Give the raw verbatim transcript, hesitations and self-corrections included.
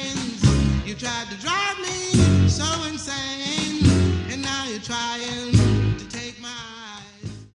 lines. You tried to drive me so insane, and now you're trying